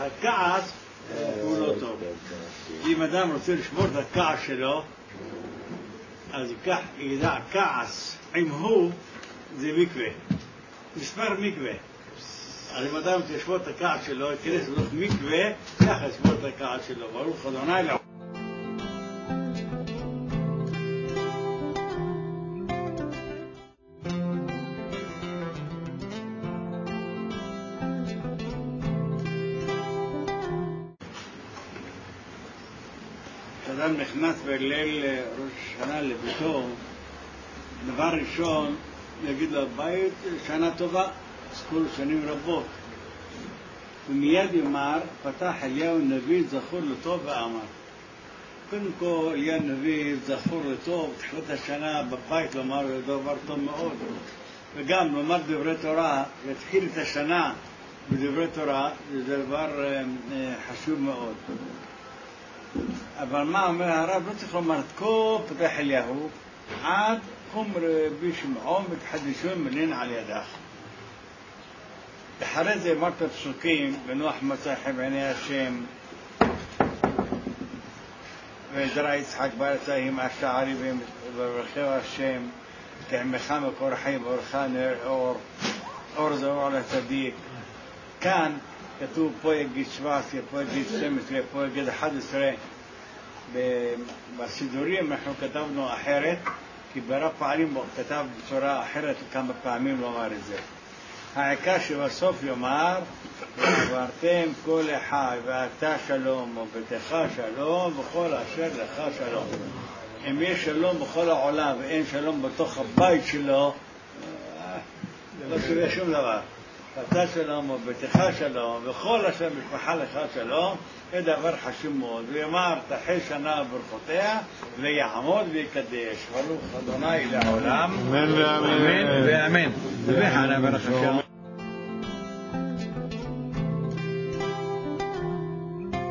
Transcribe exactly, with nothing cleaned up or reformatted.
הכעס הוא לא טוב. אם אדם רוצה לשמור את הכעס שלו, אז ייקח, ידע כעס עם הוא, זה מקווה. מספר מקווה. אז אם אדם תשמור את הכעס שלו, ייכנס לתוך מקווה, ככה ישמור את הכעס שלו. ברוך אדוני לעולם. כשאדם נכנס בליל ראש השנה לביתו, דבר ראשון יגיד לו בית שנה טובה, זכור שנים רבות. ומיד יאמר, פתח אליהו הנביא זכור לטוב ואמר. קודם כל, אליהו הנביא זכור לטוב, תחילת השנה בבית לומר דבר טוב מאוד. וגם לומר דברי תורה, להתחיל את השנה בדברי תורה, זה דבר חשוב מאוד. אבל מה אומר הרב? לא צריך לומר את כל פתח אליהו, עד חום רבי שמעון ותחדשון מלין על ידך. אחרי זה אמרת פסוקים, ונוח מצא חן בעיני השם, וזרע יצחק בארץ ההיא השערי וברכהו השם, כעמך מקור חיים ואורך נר אור, אור זה אור לצדיק. כאן כתוב פה יגיד שבע עשרה, פה יגיד שתים עשרה, פה יגיד אחד עשרה. בסידורים אנחנו כתבנו אחרת, כי ברב פעמים כתב בצורה אחרת כמה פעמים לומר את זה. העיקר שבסוף יאמר, ועברתם כל אחד ואתה שלום וביתך שלום וכל אשר לך שלום. אם יש שלום בכל העולם ואין שלום בתוך הבית שלו, לא שווה שום דבר. אתה שלום וביתך שלום וכל אשר משפחה לך שלום, זה דבר חשוב מאוד. ויאמר תחל שנה ברכותיה ויעמוד ויקדש. ברוך אדוני לעולם. אמן ואמן. ואמן. וחנה ברוך השם.